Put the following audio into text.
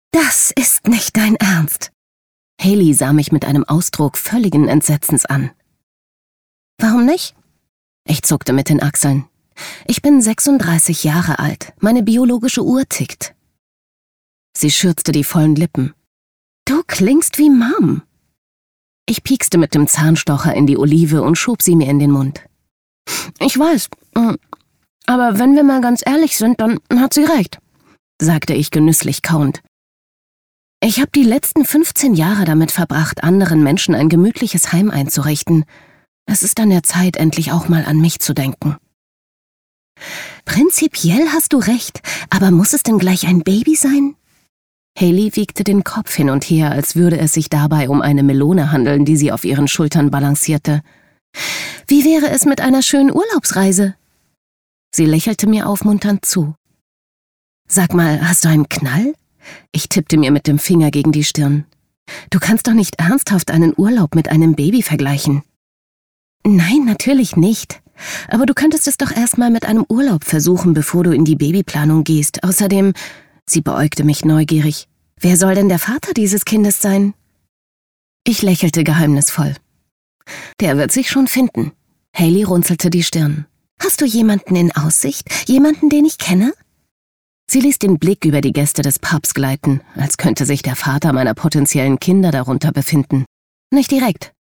Das ist nicht dein Ernst. Hailey sah mich mit einem Ausdruck völligen Entsetzens an. Warum nicht? Ich zuckte mit den Achseln. Ich bin 36 Jahre alt. Meine biologische Uhr tickt. Sie schürzte die vollen Lippen. Du klingst wie Mom. Ich piekste mit dem Zahnstocher in die Olive und schob sie mir in den Mund. Ich weiß, aber wenn wir mal ganz ehrlich sind, dann hat sie recht, sagte ich genüsslich kauend. Ich habe die letzten 15 Jahre damit verbracht, anderen Menschen ein gemütliches Heim einzurichten. Es ist an der Zeit, endlich auch mal an mich zu denken. Prinzipiell hast du recht, aber muss es denn gleich ein Baby sein? Hailey wiegte den Kopf hin und her, als würde es sich dabei um eine Melone handeln, die sie auf ihren Schultern balancierte. Wie wäre es mit einer schönen Urlaubsreise? Sie lächelte mir aufmunternd zu. Sag mal, hast du einen Knall? Ich tippte mir mit dem Finger gegen die Stirn. Du kannst doch nicht ernsthaft einen Urlaub mit einem Baby vergleichen. Nein, natürlich nicht. Aber du könntest es doch erstmal mit einem Urlaub versuchen, bevor du in die Babyplanung gehst. Außerdem, sie beäugte mich neugierig. Wer soll denn der Vater dieses Kindes sein? Ich lächelte geheimnisvoll. Der wird sich schon finden. Hailey runzelte die Stirn. Hast du jemanden in Aussicht? Jemanden, den ich kenne? Sie ließ den Blick über die Gäste des Pubs gleiten, als könnte sich der Vater meiner potenziellen Kinder darunter befinden. Nicht direkt.